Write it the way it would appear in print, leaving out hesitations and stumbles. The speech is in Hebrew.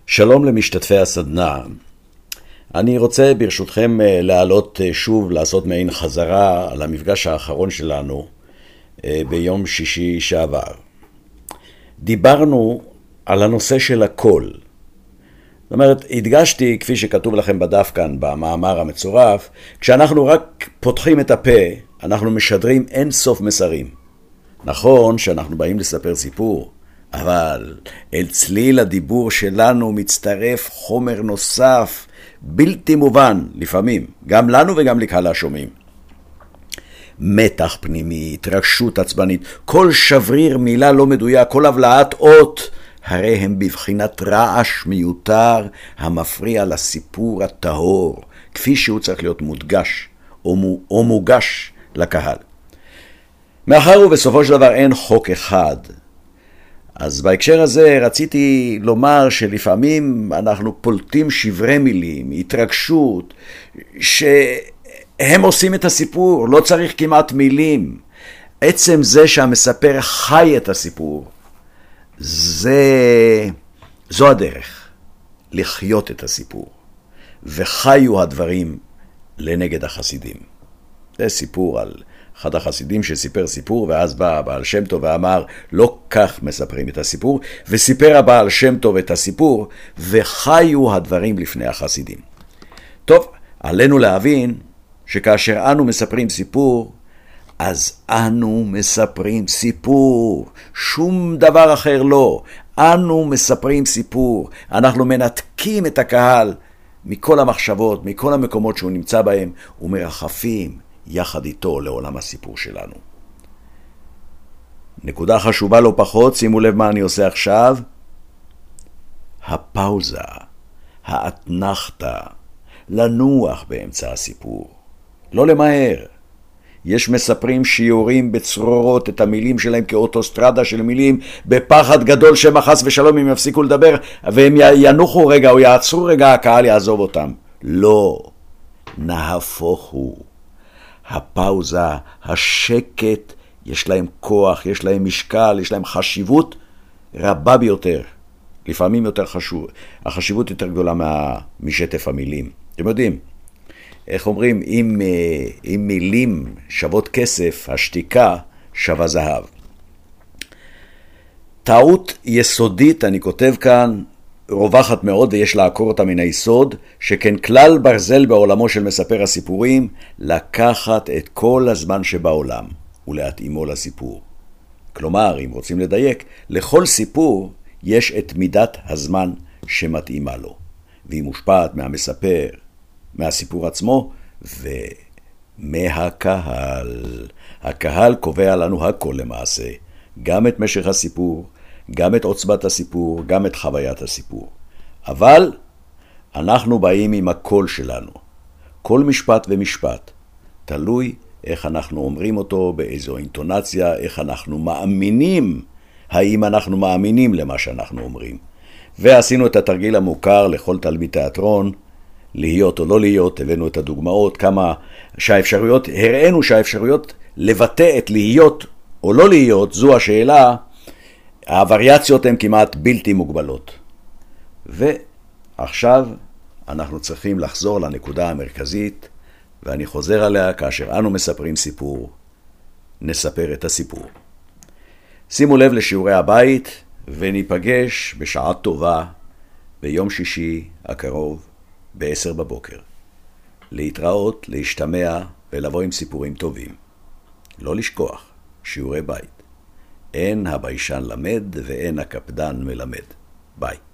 שלום למשתתפי הסדנה. אני רוצה ברשותכם לעלות שוב, לעשות מעין חזרה על המפגש האחרון שלנו ביום שישי שעבר. דיברנו על הנושא של הקול. זאת אומרת, הדגשתי, כפי שכתוב לכם בדף כאן, במאמר המצורף, כשאנחנו רק פותחים את הפה, אנחנו משדרים אין סוף מסרים. נכון שאנחנו באים לספר סיפור, אבל אל צליל הדיבור שלנו מצטרף חומר נוסף, בלתי מובן לפעמים, גם לנו וגם לקהל השומעים. מתח פנימי, התרגשות עצבנית, כל שבריר מילה לא מדויק, כל הבלעת אות, הרי הם בבחינת רעש מיותר המפריע לסיפור הטהור, כפי שהוא צריך להיות מודגש או מוגש לקהל. מאחר ובסופו של דבר אין חוק אחד, אז בהקשר הזה רציתי לומר שלפעמים אנחנו פולטים שברי מילים, התרגשות, שהם עושים את הסיפור, לא צריך כמעט מילים. עצם זה שהמספר חי את הסיפור, זו הדרך לחיות את הסיפור. וחיו הדברים לנגד החסידים. זה סיפור על אחד החסידים שסיפר סיפור, ואז בא הבעל שם טוב ואמר, לא כך מספרים את הסיפור, וסיפר הבעל שם טוב את הסיפור, וחיו הדברים לפני החסידים. טוב, עלינו להבין שכאשר אנו מספרים סיפור, אז אנו מספרים סיפור, שום דבר אחר לא. אנו מספרים סיפור, אנחנו מנתקים את הקהל מכל המחשבות, מכל המקומות שהוא נמצא בהם, ומרחפים יחד איתו לעולם הסיפור שלנו. נקודה חשובה לא פחות, שימו לב מה אני עושה עכשיו. הפאוזה, האתנחתא, לנוח באמצע הסיפור. לא למהר. יש מספרים שיורים בצרורות את המילים שלהם כאוטוסטרדה של מילים, בפחד גדול שמחס ושלום הם יפסיקו לדבר, והם ינוחו רגע או יעצרו רגע, הקהל יעזוב אותם. לא, נהפוך הוא. הפאוזה, השקט, יש להם כוח, יש להם משקל, יש להם חשיבות רבה ביותר. לפעמים יותר חשוב, החשיבות יותר גדולה משטף המילים. אתם יודעים, איך אומרים, אם מילים שוות כסף, השתיקה שווה זהב. טעות יסודית, אני כותב כאן, רווחת מאוד ויש לעקור אותה מן היסוד, שכן כלל ברזל בעולמו של מספר הסיפורים, לקחת את כל הזמן שבעולם ולהתאימו לסיפור. כלומר, אם רוצים לדייק, לכל סיפור יש את מידת הזמן שמתאימה לו, והיא מושפעת מהמספר, מהסיפור עצמו ומהקהל. הקהל קובע לנו הכל למעשה, גם את משך הסיפור, גם את עוצמת הסיפור, גם את חוויית הסיפור. אבל אנחנו באים עם הקול שלנו. כל משפט ומשפט תלוי איך אנחנו אומרים אותו, באיזו אינטונציה, איך אנחנו מאמינים, האם אנחנו מאמינים למה שאנחנו אומרים. ועשינו את התרגיל המוכר לכל תלמיד תיאטרון, להיות או לא להיות, הבאנו את הדוגמאות, כמה שהאפשרויות, הראינו שהאפשרויות לבטא את להיות או לא להיות, זו השאלה, הווריאציות הן כמעט בלתי מוגבלות. ועכשיו אנחנו צריכים לחזור לנקודה המרכזית, ואני חוזר עליה כאשר אנו מספרים סיפור, נספר את הסיפור. שימו לב לשיעורי הבית, וניפגש בשעה טובה ביום שישי הקרוב ב-10 בבוקר. להתראות, להשתמע ולבוא עם סיפורים טובים. לא לשכוח, שיעורי בית. אין הביישן למד ואין הקפדן מלמד. ביי.